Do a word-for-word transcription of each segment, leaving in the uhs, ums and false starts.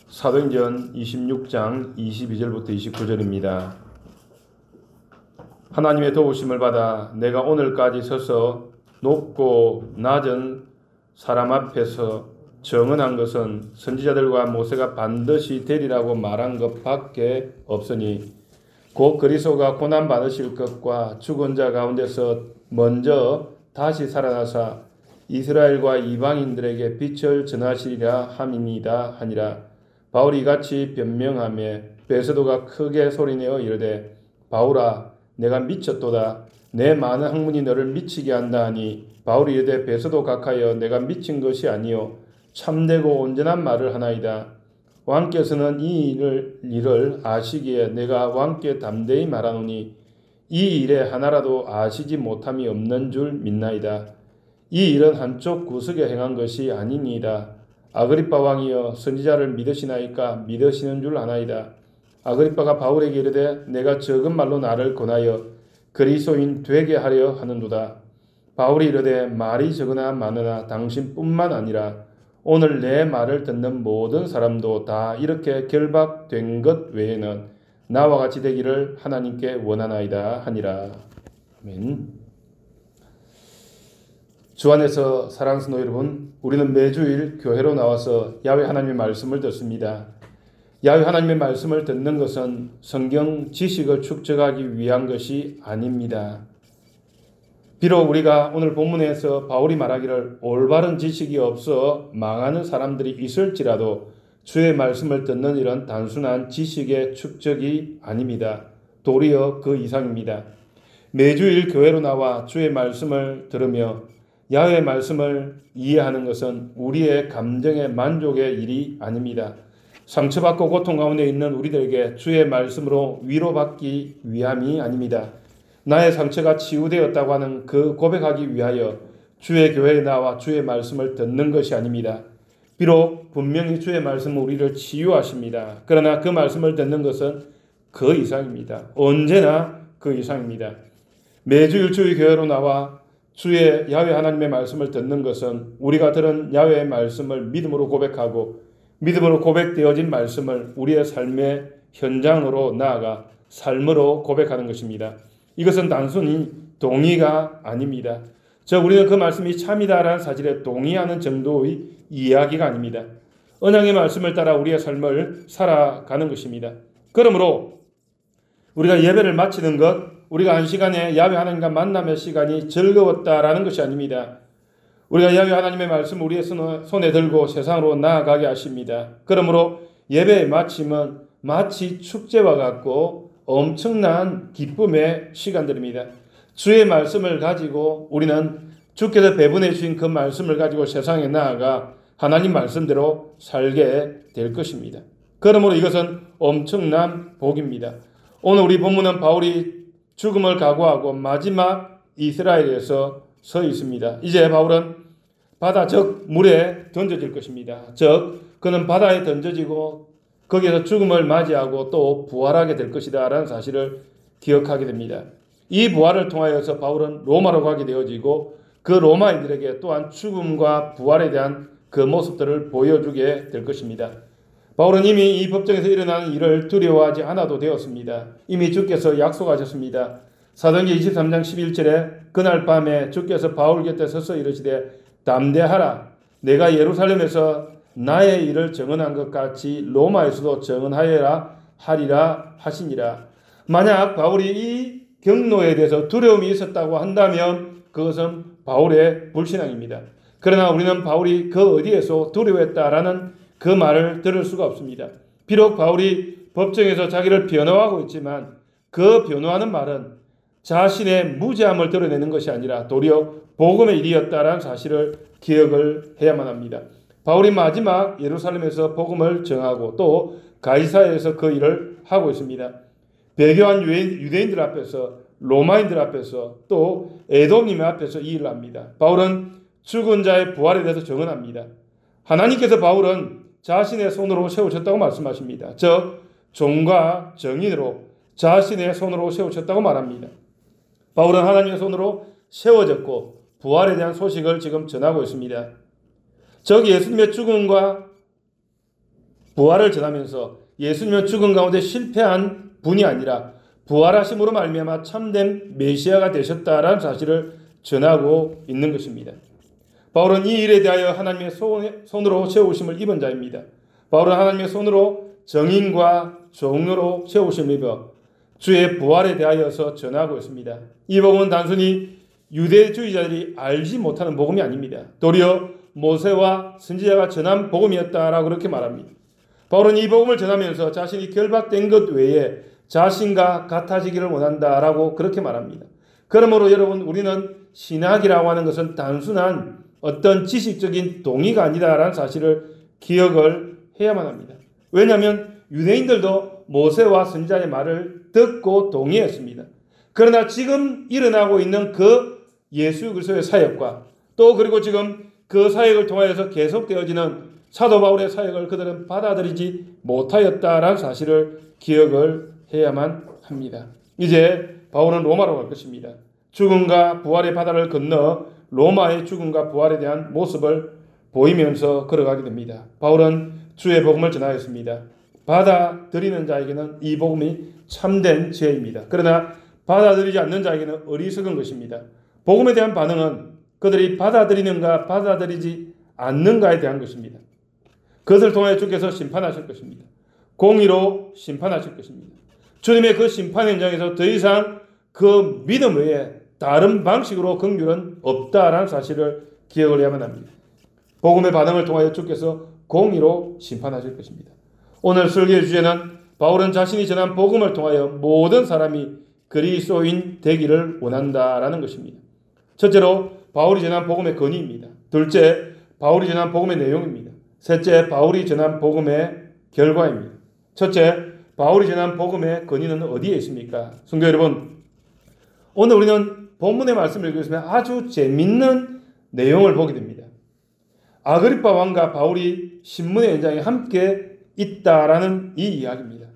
사도행전 이십육 장 이십이 절부터 이십구 절입니다. 하나님의 도우심을 받아 내가 오늘까지 서서 높고 낮은 사람 앞에서 정언한 것은 선지자들과 모세가 반드시 되리라고 말한 것밖에 없으니 곧 그리스도가 고난 받으실 것과 죽은 자 가운데서 먼저 다시 살아나사 이스라엘과 이방인들에게 빛을 전하시리라 함이니이다 하니라. 바울이 이같이 변명하며 베스도가 크게 소리내어 이르되 바울아 내가 미쳤도다. 내 많은 학문이 너를 미치게 한다 하니 바울이 이르되 베스도 각하여 내가 미친 것이 아니요 참되고 온전한 말을 하나이다. 왕께서는 이 일을, 일을 아시기에 내가 왕께 담대히 말하노니 이 일에 하나라도 아시지 못함이 없는 줄 믿나이다. 이 일은 한쪽 구석에 행한 것이 아니니이다. 아그리빠 왕이여 선지자를 믿으시나이까? 믿으시는 줄 아나이다. 아그리빠가 바울에게 이르되 내가 적은 말로 나를 권하여 그리스도인 되게 하려 하는도다. 바울이 이르되 말이 적으나 많으나 당신뿐만 아니라 오늘 내 말을 듣는 모든 사람도 다 이렇게 결박된 것 외에는 나와 같이 되기를 하나님께 원하나이다 하니라. 아멘. 주 안에서 사랑하는 성도 여러분, 우리는 매주일 교회로 나와서 야훼 하나님의 말씀을 듣습니다. 야훼 하나님의 말씀을 듣는 것은 성경 지식을 축적하기 위한 것이 아닙니다. 비록 우리가 오늘 본문에서 바울이 말하기를 올바른 지식이 없어 망하는 사람들이 있을지라도 주의 말씀을 듣는 일은 단순한 지식의 축적이 아닙니다. 도리어 그 이상입니다. 매주일 교회로 나와 주의 말씀을 들으며 야훼의 말씀을 이해하는 것은 우리의 감정의 만족의 일이 아닙니다. 상처받고 고통 가운데 있는 우리들에게 주의 말씀으로 위로받기 위함이 아닙니다. 나의 상처가 치유되었다고 하는 그 고백하기 위하여 주의 교회에 나와 주의 말씀을 듣는 것이 아닙니다. 비록 분명히 주의 말씀은 우리를 치유하십니다. 그러나 그 말씀을 듣는 것은 그 이상입니다. 언제나 그 이상입니다. 매주일 주의 교회로 나와 주의 야훼 하나님의 말씀을 듣는 것은 우리가 들은 야훼의 말씀을 믿음으로 고백하고 믿음으로 고백되어진 말씀을 우리의 삶의 현장으로 나아가 삶으로 고백하는 것입니다. 이것은 단순히 동의가 아닙니다. 즉 우리는 그 말씀이 참이다라는 사실에 동의하는 정도의 이야기가 아닙니다. 언약의 말씀을 따라 우리의 삶을 살아가는 것입니다. 그러므로 우리가 예배를 마치는 것, 우리가 한 시간에 야훼 하나님과 만남의 시간이 즐거웠다라는 것이 아닙니다. 우리가 야훼 하나님의 말씀 우리의 손에 들고 세상으로 나아가게 하십니다. 그러므로 예배의 마침은 마치 축제와 같고 엄청난 기쁨의 시간들입니다. 주의 말씀을 가지고 우리는 주께서 배분해 주신 그 말씀을 가지고 세상에 나아가 하나님 말씀대로 살게 될 것입니다. 그러므로 이것은 엄청난 복입니다. 오늘 우리 본문은 바울이 죽음을 각오하고 마지막 이스라엘에서 서 있습니다. 이제 바울은 바다 즉 물에 던져질 것입니다. 즉 그는 바다에 던져지고 거기에서 죽음을 맞이하고 또 부활하게 될 것이다 라는 사실을 기억하게 됩니다. 이 부활을 통하여서 바울은 로마로 가게 되어지고 그 로마인들에게 또한 죽음과 부활에 대한 그 모습들을 보여주게 될 것입니다. 바울은 이미 이 법정에서 일어나는 일을 두려워하지 않아도 되었습니다. 이미 주께서 약속하셨습니다. 사도행전 이십삼 장 십일 절에 그날 밤에 주께서 바울 곁에 서서 이르시되 담대하라. 내가 예루살렘에서 나의 일을 정언한 것 같이 로마에서도 정언하여라 하리라 하시니라. 만약 바울이 이 경로에 대해서 두려움이 있었다고 한다면 그것은 바울의 불신앙입니다. 그러나 우리는 바울이 그 어디에서 두려워했다라는 그 말을 들을 수가 없습니다. 비록 바울이 법정에서 자기를 변호하고 있지만 그 변호하는 말은 자신의 무죄함을 드러내는 것이 아니라 도리어 복음의 일이었다라는 사실을 기억을 해야만 합니다. 바울이 마지막 예루살렘에서 복음을 전하고 또 가이사야에서 그 일을 하고 있습니다. 배교한 유대인들 앞에서 로마인들 앞에서 또 에돔님 앞에서 이 일을 합니다. 바울은 죽은 자의 부활에 대해서 증언합니다. 하나님께서 바울은 자신의 손으로 세우셨다고 말씀하십니다. 즉 종과 정인으로 자신의 손으로 세우셨다고 말합니다. 바울은 하나님의 손으로 세워졌고 부활에 대한 소식을 지금 전하고 있습니다. 즉 예수님의 죽음과 부활을 전하면서 예수님은 죽은 가운데 실패한 분이 아니라 부활하심으로 말미암아 참된 메시아가 되셨다라는 사실을 전하고 있는 것입니다. 바울은 이 일에 대하여 하나님의 손으로 세우심을 입은 자입니다. 바울은 하나님의 손으로 정인과 종로로 세우심을 입어 주의 부활에 대하여서 전하고 있습니다. 이 복음은 단순히 유대주의자들이 알지 못하는 복음이 아닙니다. 도리어 모세와 선지자가 전한 복음이었다라고 그렇게 말합니다. 바울은 이 복음을 전하면서 자신이 결박된 것 외에 자신과 같아지기를 원한다라고 그렇게 말합니다. 그러므로 여러분, 우리는 신학이라고 하는 것은 단순한 어떤 지식적인 동의가 아니다라는 사실을 기억을 해야만 합니다. 왜냐하면 유대인들도 모세와 선지자의 말을 듣고 동의했습니다. 그러나 지금 일어나고 있는 그 예수 그리스도의 사역과 또 그리고 지금 그 사역을 통하여서 계속되어지는 사도 바울의 사역을 그들은 받아들이지 못하였다라는 사실을 기억을 해야만 합니다. 이제 바울은 로마로 갈 것입니다. 죽음과 부활의 바다를 건너 로마의 죽음과 부활에 대한 모습을 보이면서 걸어가게 됩니다. 바울은 주의 복음을 전하였습니다. 받아들이는 자에게는 이 복음이 참된 지혜입니다. 그러나 받아들이지 않는 자에게는 어리석은 것입니다. 복음에 대한 반응은 그들이 받아들이는가 받아들이지 않는가에 대한 것입니다. 그것을 통해 주께서 심판하실 것입니다. 공의로 심판하실 것입니다. 주님의 그 심판 현장에서 더 이상 그 믿음 외에 다른 방식으로 긍휼은 없다라는 사실을 기억을 해야만 합니다. 복음의 반응을 통하여 주께서 공의로 심판하실 것입니다. 오늘 설교의 주제는 바울은 자신이 전한 복음을 통하여 모든 사람이 그리스도인 되기를 원한다라는 것입니다. 첫째로 바울이 전한 복음의 건의입니다. 둘째, 바울이 전한 복음의 내용입니다. 셋째, 바울이 전한 복음의 결과입니다. 첫째, 바울이 전한 복음의 건의는 어디에 있습니까? 성도 여러분, 오늘 우리는 본문의 말씀을 읽으시면 아주 재밌는 내용을 보게 됩니다. 아그리파 왕과 바울이 신문의 현장에 함께 있다라는 이 이야기입니다.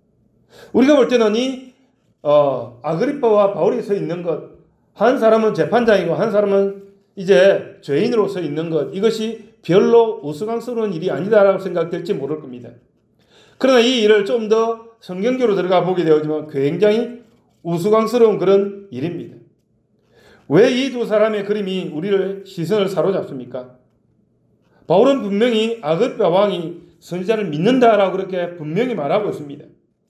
우리가 볼 때는 이 어, 아그리파와 바울이 서 있는 것, 한 사람은 재판장이고 한 사람은 이제 죄인으로 서 있는 것, 이것이 별로 우스꽝스러운 일이 아니다라고 생각될지 모를 겁니다. 그러나 이 일을 좀 더 성경적으로 들어가 보게 되어지면 굉장히 우스꽝스러운 그런 일입니다. 왜 이 두 사람의 그림이 우리를 시선을 사로잡습니까? 바울은 분명히 아그리파 왕이 선지자를 믿는다라고 그렇게 분명히 말하고 있습니다.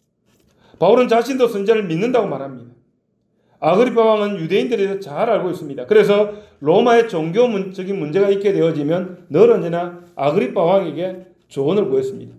바울은 자신도 선지자를 믿는다고 말합니다. 아그리파 왕은 유대인들에 대해서 잘 알고 있습니다. 그래서 로마의 종교적인 문제가 있게 되어지면 늘 언제나 아그리파 왕에게 조언을 구했습니다.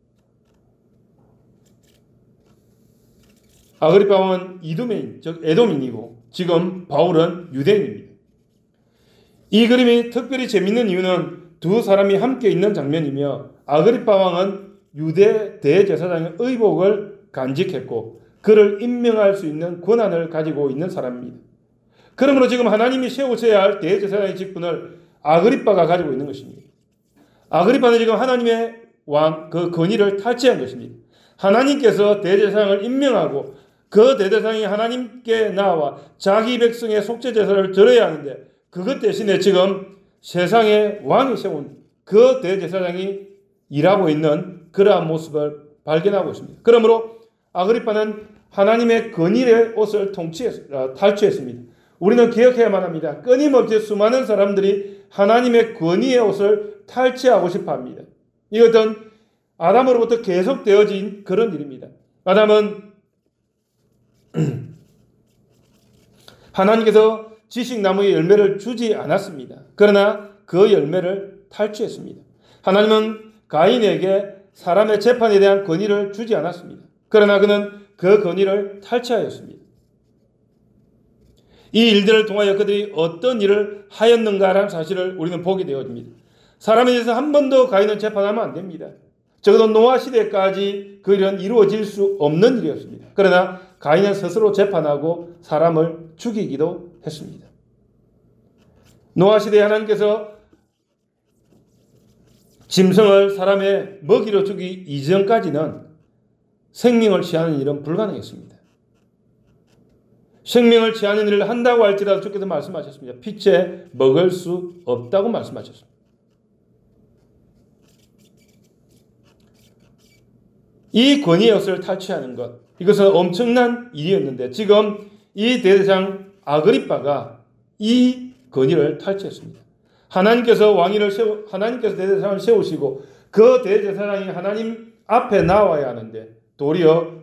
아그리파 왕은 이두메인, 즉 에돔인이고 지금 바울은 유대인입니다. 이 그림이 특별히 재밌는 이유는 두 사람이 함께 있는 장면이며 아그리파 왕은 유대 대제사장의 의복을 간직했고 그를 임명할 수 있는 권한을 가지고 있는 사람입니다. 그러므로 지금 하나님이 세우셔야 할 대제사장의 직분을 아그리파가 가지고 있는 것입니다. 아그리파는 지금 하나님의 왕, 그 권위를 탈취한 것입니다. 하나님께서 대제사장을 임명하고 그 대제사장이 하나님께 나와 자기 백성의 속죄제사를 드려야 하는데 그것 대신에 지금 세상의 왕이 세운 그 대제사장이 일하고 있는 그러한 모습을 발견하고 있습니다. 그러므로 아그리파는 하나님의 건의의 옷을 통치했, 탈취했습니다. 우리는 기억해야만 합니다. 끊임없이 수많은 사람들이 하나님의 권위의 옷을 탈취하고 싶어 합니다. 이것은 아담으로부터 계속되어진 그런 일입니다. 아담은 하나님께서 지식나무의 열매를 주지 않았습니다. 그러나 그 열매를 탈취했습니다. 하나님은 가인에게 사람의 재판에 대한 권위를 주지 않았습니다. 그러나 그는 그 권위를 탈취하였습니다. 이 일들을 통하여 그들이 어떤 일을 하였는가라는 사실을 우리는 보게 되어집니다. 사람에 대해서 한 번도 가인은 재판하면 안 됩니다. 적어도 노아 시대까지 그 일은 이루어질 수 없는 일이었습니다. 그러나 가인은 스스로 재판하고 사람을 죽이기도 했습니다. 노아 시대에 하나님께서 짐승을 사람의 먹이로 주기 이전까지는 생명을 취하는 일은 불가능했습니다. 생명을 취하는 일을 한다고 할지라도 주께서 말씀하셨습니다. 피채 먹을 수 없다고 말씀하셨습니다. 이 권위의 역사를 탈취하는 것, 이것은 엄청난 일이었는데 지금 이 대제사장 아그리빠가 이 권위를 탈취했습니다. 하나님께서 왕위를 세우, 하나님께서 대제사장을 세우시고 그 대제사장이 하나님 앞에 나와야 하는데 도리어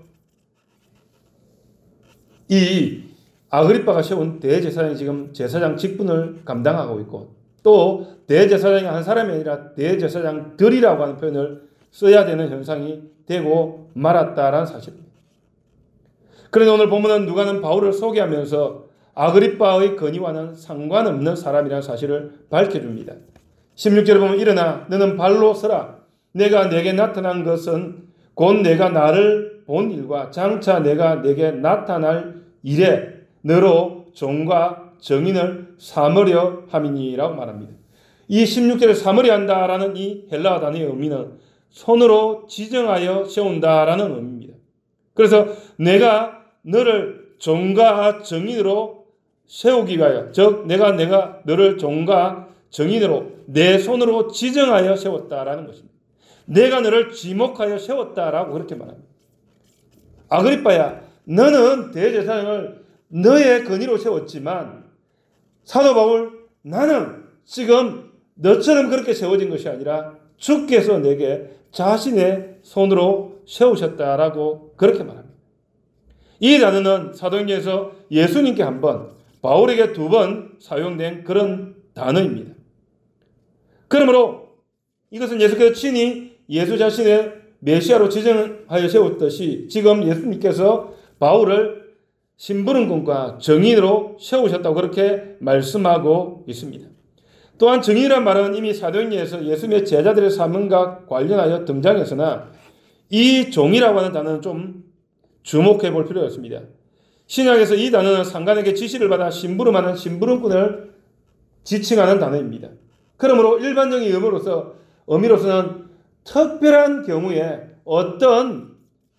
이 아그리빠가 세운 대제사장이 지금 제사장 직분을 감당하고 있고 또 대제사장이 한 사람이 아니라 대제사장들이라고 하는 표현을 써야 되는 현상이 되고 말았다라는 사실입니다. 그런데 오늘 본문은 누가는 바울을 소개하면서 아그리빠의 권위와는 상관없는 사람이라는 사실을 밝혀줍니다. 십육 절에 보면 일어나 너는 발로 서라. 내가 내게 나타난 것은 곧 내가 나를 본 일과 장차 내가 내게 나타날 일에 너로 종과 정인을 삼으려 함이니라고 말합니다. 이 십육 절에 삼으려 한다라는 이 헬라어 단어의 의미는 손으로 지정하여 세운다라는 의미입니다. 그래서 내가 너를 종과 정인으로 세우기 위하여, 즉 내가 내가 너를 종과 정인으로 내 손으로 지정하여 세웠다라는 것입니다. 내가 너를 지목하여 세웠다라고 그렇게 말합니다. 아그리빠야, 너는 대제사장을 너의 권위로 세웠지만 사도 바울, 나는 지금 너처럼 그렇게 세워진 것이 아니라 주께서 내게 자신의 손으로 세우셨다라고 그렇게 말합니다. 이 단어는 사도행전에서 예수님께 한 번, 바울에게 두 번 사용된 그런 단어입니다. 그러므로 이것은 예수께서 친히 예수 자신의 메시아로 지정하여 세웠듯이 지금 예수님께서 바울을 심부름꾼과 정인으로 세우셨다고 그렇게 말씀하고 있습니다. 또한 정인이란 말은 이미 사도행전에서 예수님의 제자들의 사명과 관련하여 등장했으나 이 종이라고 하는 단어는 좀 주목해 볼 필요가 있습니다. 신약에서 이 단어는 상관에게 지시를 받아 심부름하는 심부름꾼을 지칭하는 단어입니다. 그러므로 일반적인 의미로서, 의미로서는 특별한 경우에 어떤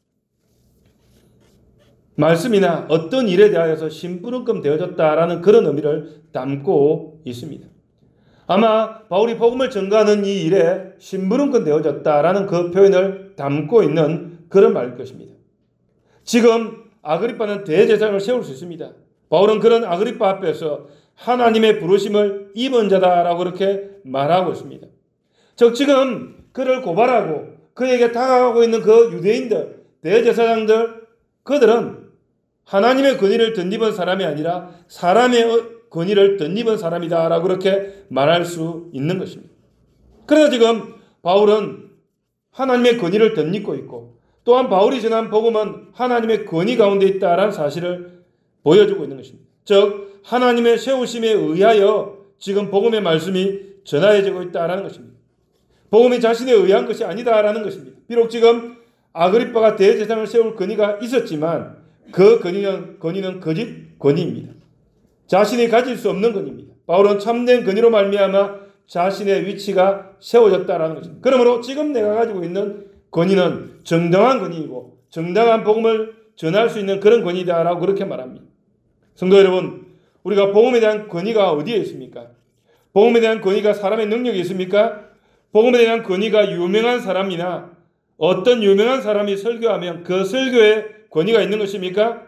말씀이나 어떤 일에 대하여서 심부름꾼 되어졌다라는 그런 의미를 담고 있습니다. 아마 바울이 복음을 전가하는 이 일에 심부름꾼 되어졌다라는 그 표현을 담고 있는 그런 말일 것입니다. 지금 아그리빠는 대제사장을 세울 수 있습니다. 바울은 그런 아그리빠 앞에서 하나님의 부르심을 입은 자다라고 그렇게 말하고 있습니다. 즉 지금 그를 고발하고 그에게 다가가고 있는 그 유대인들, 대제사장들, 그들은 하나님의 권위를 덧입은 사람이 아니라 사람의 권위를 덧입은 사람이다라고 그렇게 말할 수 있는 것입니다. 그래서 지금 바울은 하나님의 권위를 덧입고 있고 또한 바울이 전한 복음은 하나님의 권위 가운데 있다라는 사실을 보여주고 있는 것입니다. 즉 하나님의 세우심에 의하여 지금 복음의 말씀이 전하여지고 있다라는 것입니다. 복음이 자신에 의한 것이 아니다라는 것입니다. 비록 지금 아그리빠가 대제사장을 세울 권위가 있었지만 그 권위는, 권위는 거짓 권위입니다. 자신이 가질 수 없는 권위입니다. 바울은 참된 권위로 말미암아 자신의 위치가 세워졌다라는 것입니다. 그러므로 지금 내가 가지고 있는 권위는 정당한 권위이고 정당한 복음을 전할 수 있는 그런 권위다라고 그렇게 말합니다. 성도 여러분, 우리가 복음에 대한 권위가 어디에 있습니까? 복음에 대한 권위가 사람의 능력이 있습니까? 복음에 대한 권위가 유명한 사람이나 어떤 유명한 사람이 설교하면 그 설교에 권위가 있는 것입니까?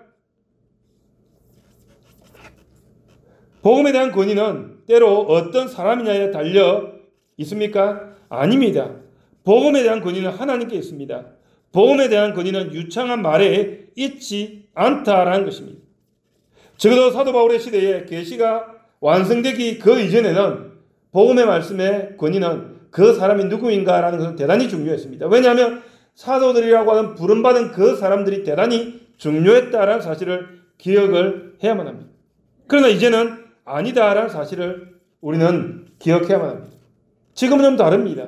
복음에 대한 권위는 때로 어떤 사람이냐에 달려 있습니까? 아닙니다. 복음에 대한 권위는 하나님께 있습니다. 복음에 대한 권위는 유창한 말에 있지 않다라는 것입니다. 적어도 사도 바울의 시대에 계시가 완성되기 그 이전에는 복음의 말씀의 권위는 그 사람이 누구인가라는 것은 대단히 중요했습니다. 왜냐하면 사도들이라고 하는 부름받은 그 사람들이 대단히 중요했다라는 사실을 기억을 해야만 합니다. 그러나 이제는 아니다라는 사실을 우리는 기억해야만 합니다. 지금은 좀 다릅니다.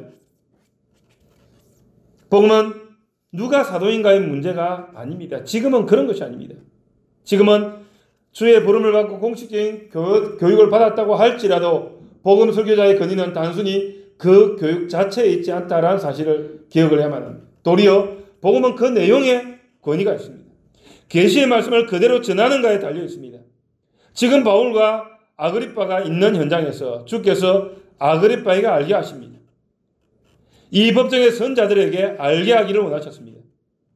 복음은 누가 사도인가의 문제가 아닙니다. 지금은 그런 것이 아닙니다. 지금은 주의 부름을 받고 공식적인 교육을 받았다고 할지라도 복음 설교자의 권위는 단순히 그 교육 자체에 있지 않다라는 사실을 기억을 해야만 합니다. 도리어 복음은 그 내용에 권위가 있습니다. 계시의 말씀을 그대로 전하는가에 달려 있습니다. 지금 바울과 아그리빠가 있는 현장에서 주께서 아그리빠에게 알게 하십니다. 이 법정의 선자들에게 알게 하기를 원하셨습니다.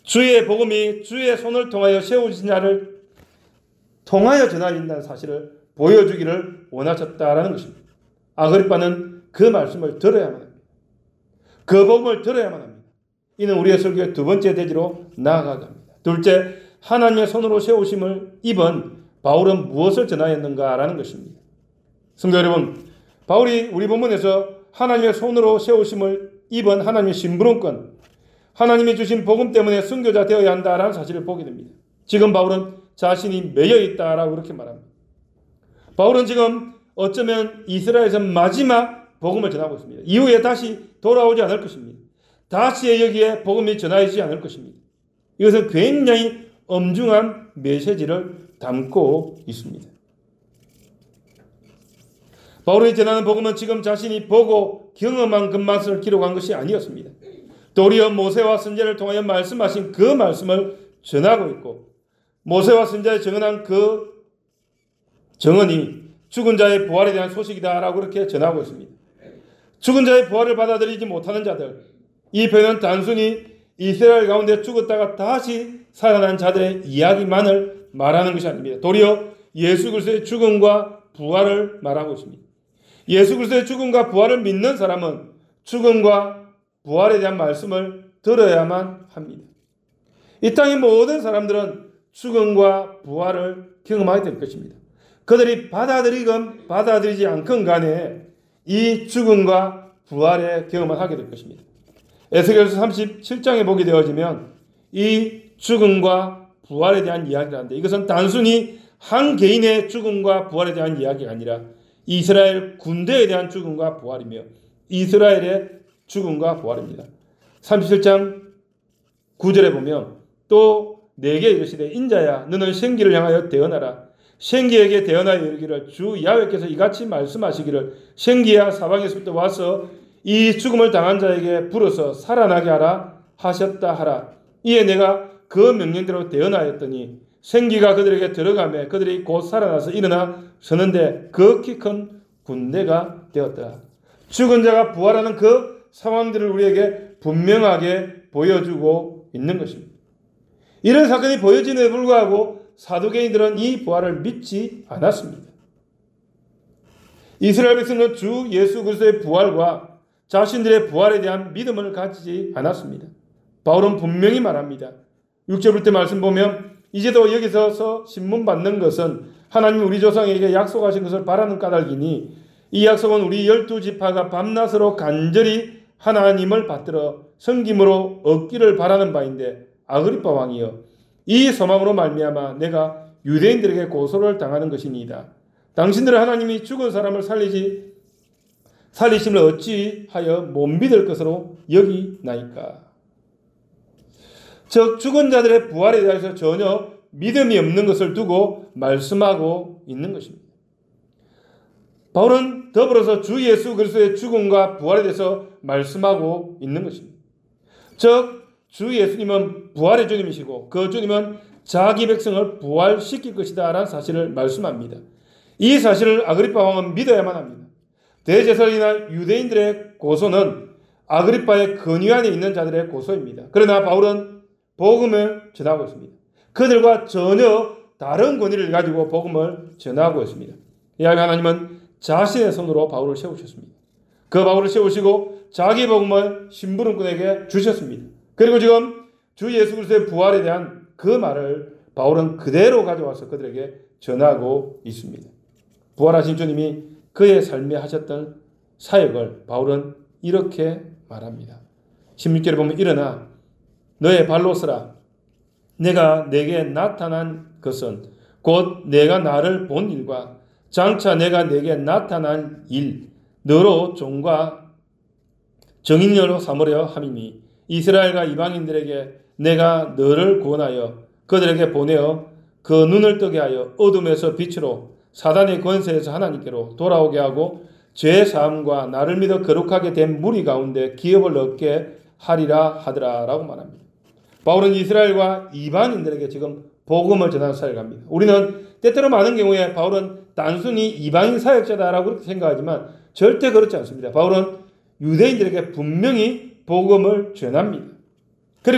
주의 복음이 주의 손을 통하여 세우신 자를 통하여 전하진다는 사실을 보여주기를 원하셨다라는 것입니다. 아그리빠는 그 말씀을 들어야만 합니다. 그 복음을 들어야만 합니다. 이는 우리의 설교의 두 번째 대지로 나아가게 합니다. 둘째, 하나님의 손으로 세우심을 입은 바울은 무엇을 전하였는가라는 것입니다. 성도 여러분, 바울이 우리 본문에서 하나님의 손으로 세우심을 입은 하나님의 심부름권, 하나님이 주신 복음 때문에 선교자 되어야 한다라는 사실을 보게 됩니다. 지금 바울은 자신이 매여 있다라고 그렇게 말합니다. 바울은 지금 어쩌면 이스라엘에서 마지막 복음을 전하고 있습니다. 이후에 다시 돌아오지 않을 것입니다. 다시 여기에 복음이 전하여지지 않을 것입니다. 이것은 굉장히 엄중한 메시지를 담고 있습니다. 바울이 전하는 복음은 지금 자신이 보고 경험한 것만을 기록한 것이 아니었습니다. 도리어 모세와 선지자를 통하여 말씀하신 그 말씀을 전하고 있고, 모세와 선지자에 증언한 그 증언이 죽은 자의 부활에 대한 소식이다라고 그렇게 전하고 있습니다. 죽은 자의 부활을 받아들이지 못하는 자들, 이 표현은 단순히 이스라엘 가운데 죽었다가 다시 살아난 자들의 이야기만을 말하는 것이 아닙니다. 도리어 예수 그리스도의 죽음과 부활을 말하고 있습니다. 예수 그리스도의 죽음과 부활을 믿는 사람은 죽음과 부활에 대한 말씀을 들어야만 합니다. 이 땅의 모든 사람들은 죽음과 부활을 경험하게 될 것입니다. 그들이 받아들이건 받아들이지 않건 간에 이 죽음과 부활의 경험을 하게 될 것입니다. 에스겔서 삼십칠 장에 보게 되어지면 이 죽음과 부활에 대한 이야기를 하는데, 이것은 단순히 한 개인의 죽음과 부활에 대한 이야기가 아니라 이스라엘 군대에 대한 죽음과 부활이며 이스라엘의 죽음과 부활입니다. 삼십칠 장 구 절에 보면 또 내게 이르시되 인자야 너는 생기를 향하여 대언하라. 생기에게 대언하여 이르기를 주 야훼께서 이같이 말씀하시기를 생기야 사방에서부터 와서 이 죽음을 당한 자에게 불어서 살아나게 하라 하셨다 하라. 이에 내가 그 명령대로 대언하였더니 생기가 그들에게 들어가며 그들이 곧 살아나서 일어나 서는데 극히 큰 군대가 되었다. 죽은 자가 부활하는 그 상황들을 우리에게 분명하게 보여주고 있는 것입니다. 이런 사건이 보여짐에 불구하고 사두개인들은 이 부활을 믿지 않았습니다. 이스라엘 백성은 주 예수 그리스도의 부활과 자신들의 부활에 대한 믿음을 가지지 않았습니다. 바울은 분명히 말합니다. 육 절부터 말씀 보면 이제도 여기서 신문 받는 것은 하나님 우리 조상에게 약속하신 것을 바라는 까닭이니 이 약속은 우리 열두 지파가 밤낮으로 간절히 하나님을 받들어 섬김으로 얻기를 바라는 바인데 아그리빠 왕이여 이 소망으로 말미암아 내가 유대인들에게 고소를 당하는 것이니이다. 당신들은 하나님이 죽은 사람을 살리지 살리심을 어찌하여 못 믿을 것으로 여기나이까. 즉 죽은 자들의 부활에 대해서 전혀 믿음이 없는 것을 두고 말씀하고 있는 것입니다. 바울은 더불어서 주 예수 그리스도의 죽음과 부활에 대해서 말씀하고 있는 것입니다. 즉 주 예수님은 부활의 주님이시고 그 주님은 자기 백성을 부활시킬 것이다 라는 사실을 말씀합니다. 이 사실을 아그리빠 왕은 믿어야만 합니다. 대제사장이나 유대인들의 고소는 아그리빠의 근위 안에 있는 자들의 고소입니다. 그러나 바울은 복음을 전하고 있습니다. 그들과 전혀 다른 권위를 가지고 복음을 전하고 있습니다. 이하에 하나님은 자신의 손으로 바울을 세우셨습니다. 그 바울을 세우시고 자기 복음을 심부름꾼에게 주셨습니다. 그리고 지금 주 예수 그리스도의 부활에 대한 그 말을 바울은 그대로 가져와서 그들에게 전하고 있습니다. 부활하신 주님이 그의 삶에 하셨던 사역을 바울은 이렇게 말합니다. 십육 절에 보면 일어나 너의 발로 서라. 내가 내게 나타난 것은 곧 내가 나를 본 일과 장차 내가 내게 나타난 일 너로 종과 정인녀로 삼으려 함이니 이스라엘과 이방인들에게 내가 너를 구원하여 그들에게 보내어 그 눈을 뜨게 하여 어둠에서 빛으로 사단의 권세에서 하나님께로 돌아오게 하고 죄 사함과 나를 믿어 거룩하게 된 무리 가운데 기업을 얻게 하리라 하더라 라고 말합니다. 바울은 이스라엘과 이방인들에게 지금 복음을 전하는 사역을 합니다. 우리는 때때로 많은 경우에 바울은 단순히 이방인 사역자다라고 그렇게 생각하지만 절대 그렇지 않습니다. 바울은 유대인들에게 분명히 복음을 전합니다. 그리고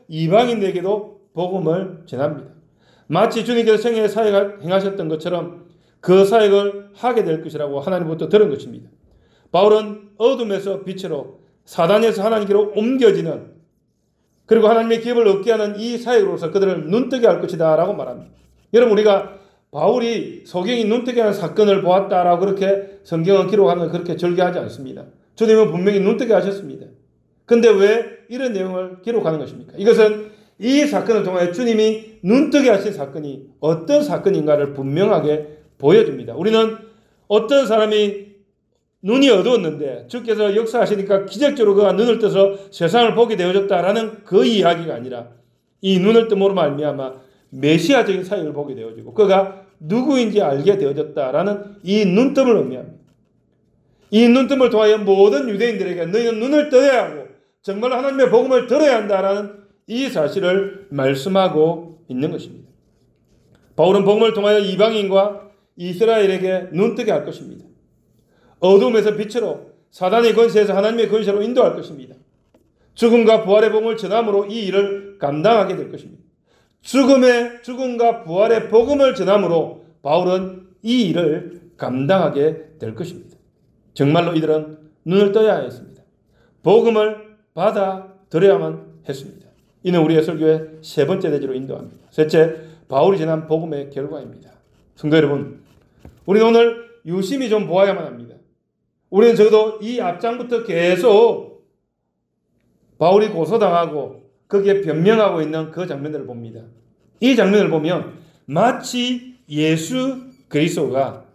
이방인에게도 복음을 전합니다. 마치 주님께서 생애의 사역을 행하셨던 것처럼 그 사역을 하게 될 것이라고 하나님부터 들은 것입니다. 바울은 어둠에서 빛으로, 사단에서 하나님께로 옮겨지는, 그리고 하나님의 기업을 얻게 하는 이 사역으로서 그들을 눈뜨게 할 것이다 라고 말합니다. 여러분, 우리가 바울이 소경이 눈뜨게 하는 사건을 보았다라고 그렇게 성경은 기록하는 그렇게 절개하지 않습니다. 주님은 분명히 눈뜨게 하셨습니다. 근데 왜 이런 내용을 기록하는 것입니까? 이것은 이 사건을 통하여 주님이 눈뜨게 하신 사건이 어떤 사건인가를 분명하게 보여줍니다. 우리는 어떤 사람이 눈이 어두웠는데 주께서 역사하시니까 기적적으로 그가 눈을 떠서 세상을 보게 되어졌다라는 그 이야기가 아니라 이 눈을 뜸으로 말미암아 메시아적인 사역을 보게 되어지고 그가 누구인지 알게 되어졌다라는 이 눈뜸을 의미합니다. 이 눈뜸을 통하여 모든 유대인들에게 너희는 눈을 떠야 하고 정말로 하나님의 복음을 들어야 한다라는 이 사실을 말씀하고 있는 것입니다. 바울은 복음을 통하여 이방인과 이스라엘에게 눈뜨게 할 것입니다. 어둠에서 빛으로, 사단의 권세에서 하나님의 권세로 인도할 것입니다. 죽음과 부활의 복음을 전함으로 이 일을 감당하게 될 것입니다. 죽음의 죽음과 부활의 복음을 전함으로 바울은 이 일을 감당하게 될 것입니다. 정말로 이들은 눈을 떠야 했습니다. 복음을 받아들여야만 했습니다. 이는 우리의 설교의 세 번째 대지로 인도합니다. 셋째, 바울이 전한 복음의 결과입니다. 성도 여러분, 우리는 오늘 유심히 좀 보아야만 합니다. 우리는 적어도 이 앞장부터 계속 바울이 고소당하고 거기에 변명하고 있는 그 장면들을 봅니다. 이 장면을 보면 마치 예수 그리스도가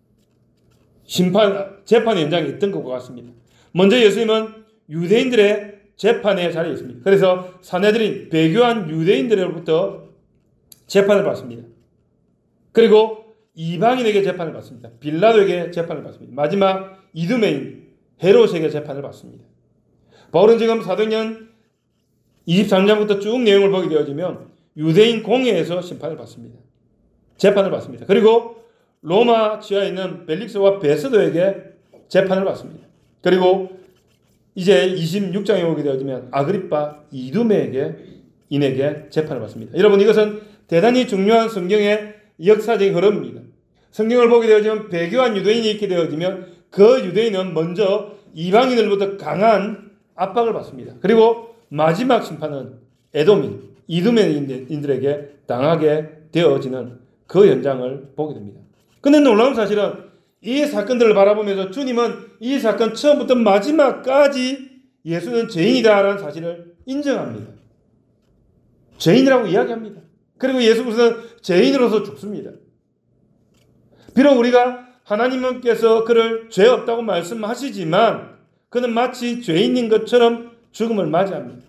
심판, 재판 현장에 있던 것과 같습니다. 먼저 예수님은 유대인들의 재판의 자리에 있습니다. 그래서 사내들인 배교한 유대인들로부터 재판을 받습니다. 그리고 이방인에게 재판을 받습니다. 빌라도에게 재판을 받습니다. 마지막 이두메인 헤롯에게 재판을 받습니다. 바울은 지금 사도행전 이십삼 장부터 쭉 내용을 보게 되어지면 유대인 공회에서 심판을 받습니다. 재판을 받습니다. 그리고 로마 지하에 있는 벨릭스와 베스도에게 재판을 받습니다. 그리고 이제 이십육 장에 오게 되어지면 아그리파 이두메에게 인에게 재판을 받습니다. 여러분, 이것은 대단히 중요한 성경의 역사적인 흐름입니다. 성경을 보게 되어지면 배교한 유대인이 있게 되어지면 그 유대인은 먼저 이방인으로부터 강한 압박을 받습니다. 그리고 마지막 심판은 에돔인, 이두메인들에게 당하게 되어지는 그 현장을 보게 됩니다. 그런데 놀라운 사실은 이 사건들을 바라보면서 주님은 이 사건 처음부터 마지막까지 예수는 죄인이다라는 사실을 인정합니다. 죄인이라고 이야기합니다. 그리고 예수께서는 죄인으로서 죽습니다. 비록 우리가 하나님께서 그를 죄 없다고 말씀하시지만 그는 마치 죄인인 것처럼 죽음을 맞이합니다.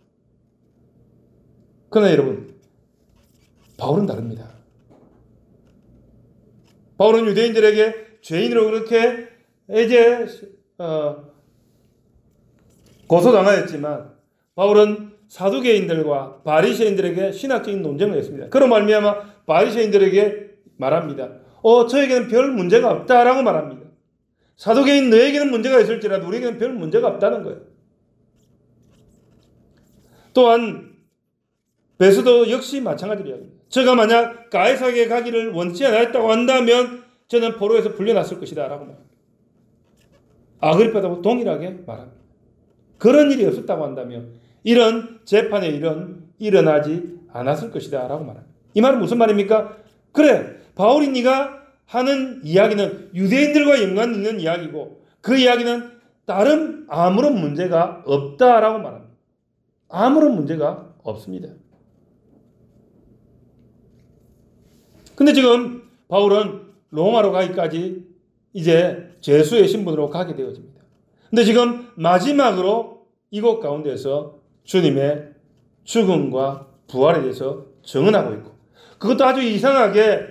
그러나 여러분, 바울은 다릅니다. 바울은 유대인들에게 죄인으로 그렇게 이제 어, 고소당하였지만 바울은 사두개인들과 바리새인들에게 신학적인 논쟁을 했습니다. 그런 말미암아 바리새인들에게 말합니다. 어, 저에게는 별 문제가 없다라고 말합니다. 사두개인 너에게는 문제가 있을지라도 우리에게는 별 문제가 없다는 거예요. 또한 베스도 역시 마찬가지로 이야기합니다. 제가 만약 가이사에게 가기를 원치 않았다고 한다면 저는 포로에서 풀려났을 것이다 라고 말합니다. 아그리파도 동일하게 말합니다. 그런 일이 없었다고 한다면 이런 재판의 일은 일어나지 않았을 것이다 라고 말합니다. 이 말은 무슨 말입니까? 그래, 바울이 네가 하는 이야기는 유대인들과 연관 있는 이야기고 그 이야기는 다른 아무런 문제가 없다라고 말합니다. 아무런 문제가 없습니다. 근데 지금 바울은 로마로 가기까지 이제 죄수의 신분으로 가게 되어집니다. 근데 지금 마지막으로 이곳 가운데서 주님의 죽음과 부활에 대해서 증언하고 있고, 그것도 아주 이상하게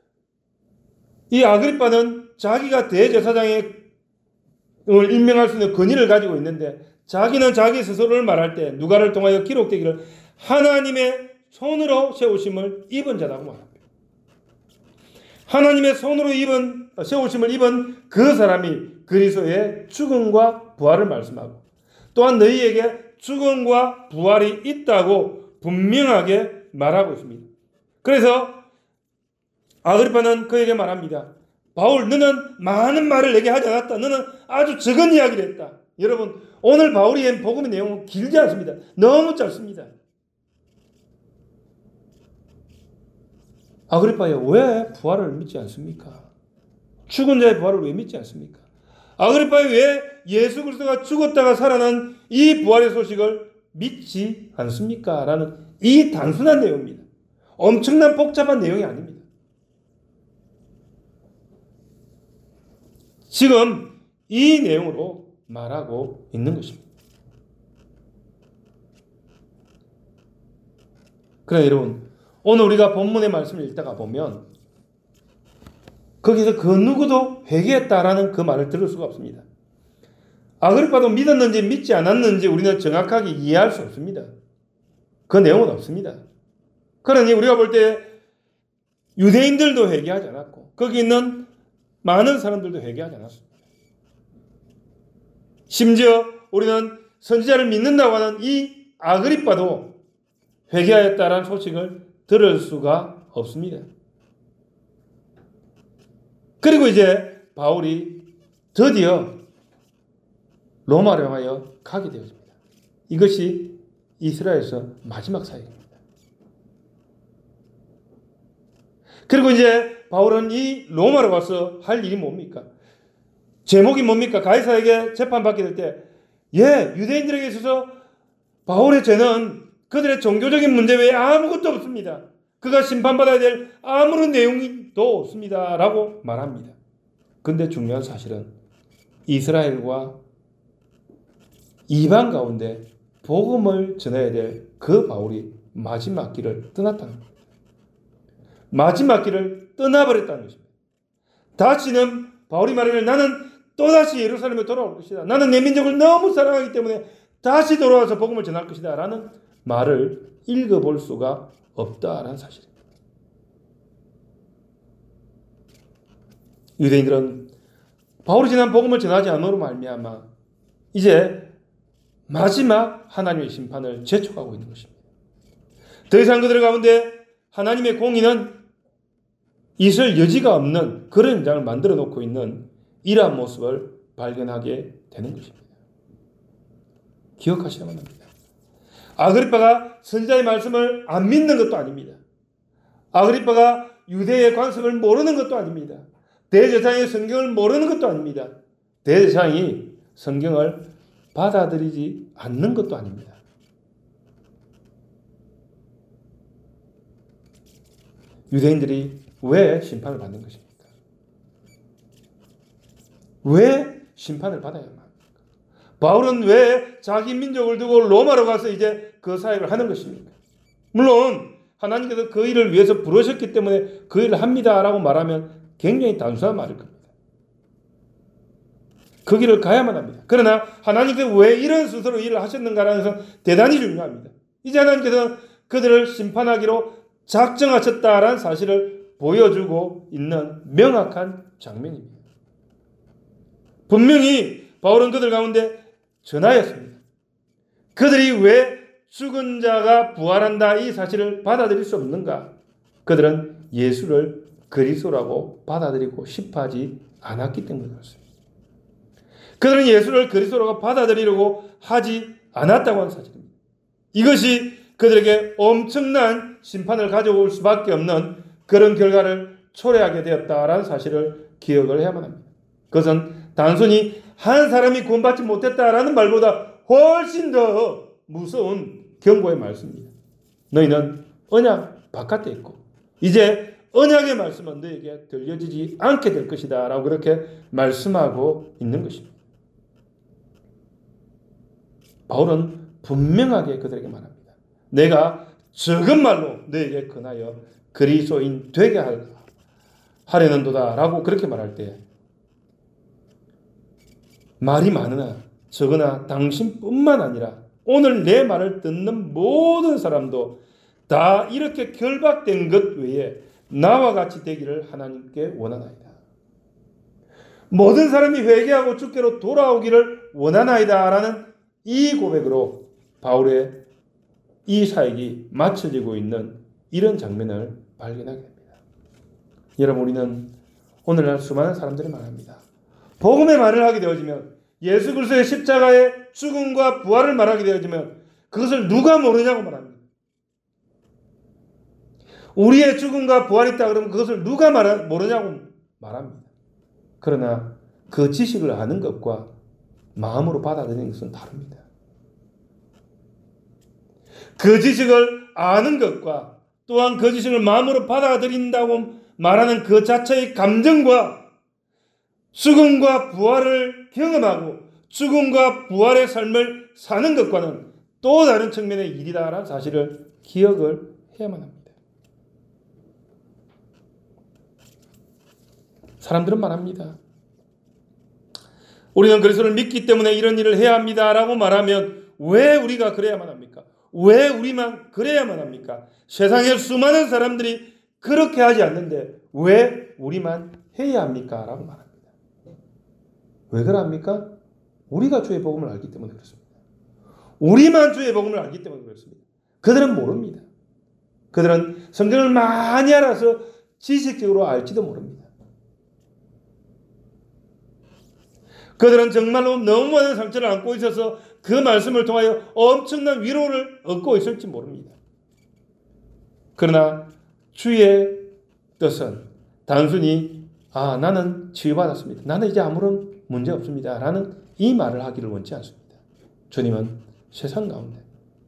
이 아그리파는 자기가 대제사장을 임명할 수 있는 권위를 가지고 있는데 자기는 자기 스스로를 말할 때 누가를 통하여 기록되기를 하나님의 손으로 세우심을 입은 자라고 말합니다. 하나님의 손으로 입은 세우심을 입은 그 사람이 그리스도의 죽음과 부활을 말씀하고 또한 너희에게 죽음과 부활이 있다고 분명하게 말하고 있습니다. 그래서 아그리파는 그에게 말합니다. 바울, 너는 많은 말을 내게 하지 않았다. 너는 아주 적은 이야기를 했다. 여러분, 오늘 바울이 한 복음의 내용은 길지 않습니다. 너무 짧습니다. 아그리파여, 왜 부활을 믿지 않습니까? 죽은 자의 부활을 왜 믿지 않습니까? 아그리파여, 왜 예수 그리스도가 죽었다가 살아난 이 부활의 소식을 믿지 않습니까? 라는 이 단순한 내용입니다. 엄청난 복잡한 내용이 아닙니다. 지금 이 내용으로 말하고 있는 것입니다. 그러나 여러분, 오늘 우리가 본문의 말씀을 읽다가 보면 거기서 그 누구도 회개했다라는 그 말을 들을 수가 없습니다. 아그리파도 믿었는지 믿지 않았는지 우리는 정확하게 이해할 수 없습니다. 그 내용은 없습니다. 그러니 우리가 볼 때 유대인들도 회개하지 않았고 거기 있는 많은 사람들도 회개하지 않았습니다. 심지어 우리는 선지자를 믿는다고 하는 이 아그리파도 회개하였다라는 소식을 들을 수가 없습니다. 그리고 이제 바울이 드디어 로마로 향하여 가게 되었습니다. 이것이 이스라엘에서 마지막 사역입니다. 그리고 이제 바울은 이 로마로 가서 할 일이 뭡니까? 제목이 뭡니까? 가이사에게 재판받게 될 때, 예, 유대인들에게 있어서 바울의 죄는 그들의 종교적인 문제 외에 아무것도 없습니다. 그가 심판받아야 될 아무런 내용도 없습니다. 라고 말합니다. 근데 중요한 사실은 이스라엘과 이방 가운데 복음을 전해야 될 그 바울이 마지막 길을 떠났다는 겁니다. 마지막 길을 떠나버렸다는 것입니다. 다시는 바울이 말하길 나는 또다시 예루살렘에 돌아올 것이다. 나는 내 민족을 너무 사랑하기 때문에 다시 돌아와서 복음을 전할 것이다. 라는 말을 읽어볼 수가 없다라는 사실입니다. 유대인들은 바울이 전한 복음을 전하지 않음으로 말미암아 이제 마지막 하나님의 심판을 재촉하고 있는 것입니다. 더 이상 그들 가운데 하나님의 공의는 있을 여지가 없는 그런 현장을 만들어 놓고 있는 이러한 모습을 발견하게 되는 것입니다. 기억하셔야만 합니다. 아그리파가 선지자의 말씀을 안 믿는 것도 아닙니다. 아그리파가 유대의 관습을 모르는 것도 아닙니다. 대제사장이 성경을 모르는 것도 아닙니다. 대제사장이 성경을 받아들이지 않는 것도 아닙니다. 유대인들이 왜 심판을 받는 것입니까? 왜 심판을 받아야 합니까? 바울은 왜 자기 민족을 두고 로마로 가서 이제 그 사역을 하는 것입니까? 물론 하나님께서 그 일을 위해서 부르셨기 때문에 그 일을 합니다라고 말하면 굉장히 단순한 말일 겁니다. 그 길을 가야만 합니다. 그러나 하나님께서 왜 이런 순서로 일을 하셨는가라는 것은 대단히 중요합니다. 이제 하나님께서는 그들을 심판하기로 작정하셨다라는 사실을 보여주고 있는 명확한 장면입니다. 분명히 바울은 그들 가운데 전하였습니다. 그들이 왜 죽은 자가 부활한다 이 사실을 받아들일 수 없는가? 그들은 예수를 그리스도라고 받아들이고 싶어 하지 않았기 때문에 그렇습니다. 그들은 예수를 그리스도라고 받아들이려고 하지 않았다고 하는 사실입니다. 이것이 그들에게 엄청난 심판을 가져올 수밖에 없는 그런 결과를 초래하게 되었다라는 사실을 기억을 해야만 합니다. 그것은 단순히 한 사람이 구원받지 못했다라는 말보다 훨씬 더 무서운 경고의 말씀입니다. 너희는 언약 바깥에 있고 이제 언약의 말씀은 너에게 들려지지 않게 될 것이다 라고 그렇게 말씀하고 있는 것입니다. 바울은 분명하게 그들에게 말합니다. 내가 적은 말로 너에게 권하여 그리스도인 되게 하려는도다 라고 그렇게 말할 때 말이 많으나 적으나 당신뿐만 아니라 오늘 내 말을 듣는 모든 사람도 다 이렇게 결박된 것 외에 나와 같이 되기를 하나님께 원하나이다. 모든 사람이 회개하고 주께로 돌아오기를 원하나이다 라는 이 고백으로 바울의 이 사역이 마쳐지고 있는 이런 장면을 발견하게 됩니다. 여러분, 우리는 오늘날 수많은 사람들이 말합니다. 복음의 말을 하게 되어지면, 예수 그리스도의 십자가의 죽음과 부활을 말하게 되어지면 그것을 누가 모르냐고 말합니다. 우리의 죽음과 부활이 있다 그러면 그것을 누가 말하, 모르냐고 말합니다. 그러나 그 지식을 아는 것과 마음으로 받아들이는 것은 다릅니다. 그 지식을 아는 것과 또한 그 지식을 마음으로 받아들인다고 말하는 그 자체의 감정과 죽음과 부활을 경험하고 죽음과 부활의 삶을 사는 것과는 또 다른 측면의 일이다라는 사실을 기억을 해야만 합니다. 사람들은 말합니다. 우리는 그리스도를 믿기 때문에 이런 일을 해야 합니다라고 말하면 왜 우리가 그래야만 합니까? 왜 우리만 그래야만 합니까? 세상에 수많은 사람들이 그렇게 하지 않는데 왜 우리만 해야 합니까? 라고 말합니다. 왜 그럽니까? 우리가 주의 복음을 알기 때문에 그렇습니다. 우리만 주의 복음을 알기 때문에 그렇습니다. 그들은 모릅니다. 그들은 성경을 많이 알아서 지식적으로 알지도 모릅니다. 그들은 정말로 너무 많은 상처를 안고 있어서 그 말씀을 통하여 엄청난 위로를 얻고 있을지 모릅니다. 그러나 주의 뜻은 단순히 아 나는 치유받았습니다. 나는 이제 아무런 문제 없습니다. 라는 이 말을 하기를 원치 않습니다. 주님은 세상 가운데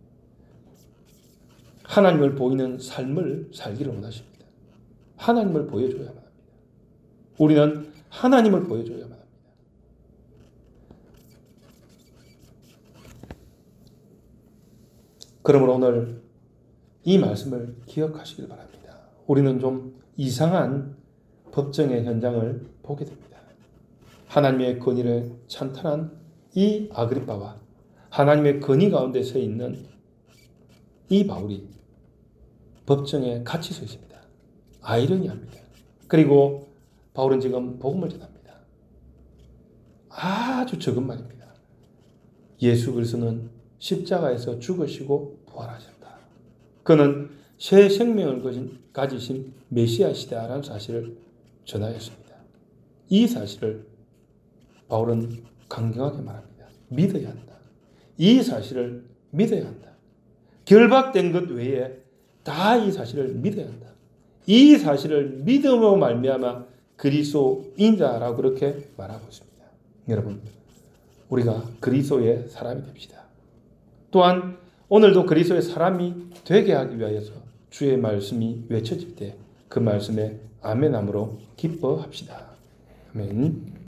하나님을 보이는 삶을 살기를 원하십니다. 하나님을 보여줘야만 합니다. 우리는 하나님을 보여줘야만 합니다. 그러므로 오늘 이 말씀을 기억하시길 바랍니다. 우리는 좀 이상한 법정의 현장을 보게 됩니다. 하나님의 권위를 찬탄한 이 아그리빠와 하나님의 권위 가운데 서 있는 이 바울이 법정에 같이 서 있습니다. 아이러니합니다. 그리고 바울은 지금 복음을 전합니다. 아주 적은 말입니다. 예수 그리스도는 십자가에서 죽으시고 부활하셨다. 그는 새 생명을 가지신 메시아시다라는 사실을 전하였습니다. 이 사실을 바울은 강경하게 말합니다. 믿어야 한다. 이 사실을 믿어야 한다. 결박된 것 외에 다 이 사실을 믿어야 한다. 이 사실을 믿음으로 말미암아 그리스도인자라고 그렇게 말하고 있습니다. 여러분, 우리가 그리스도의 사람이 됩시다. 또한 오늘도 그리스도의 사람이 되게 하기 위하여서 주의 말씀이 외쳐질 때 그 말씀에 아멘함으로 기뻐합시다. 아멘.